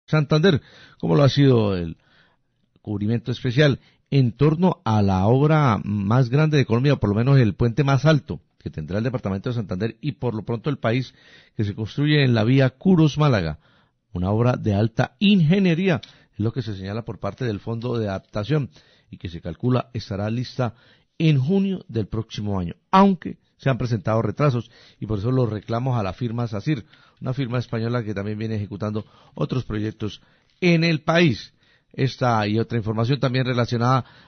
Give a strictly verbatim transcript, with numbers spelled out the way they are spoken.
Santander, como lo ha sido el cubrimiento especial en torno a la obra más grande de Colombia, o por lo menos el puente más alto que tendrá el departamento de Santander y por lo pronto el país, que se construye en la vía Curos-Málaga, una obra de alta ingeniería, es lo que se señala por parte del Fondo de Adaptación y que se calcula estará lista en junio del próximo año, aunque se han presentado retrasos y por eso los reclamos a la firma SACIR, una firma española que también viene ejecutando otros proyectos en el país. Esta y otra información también relacionada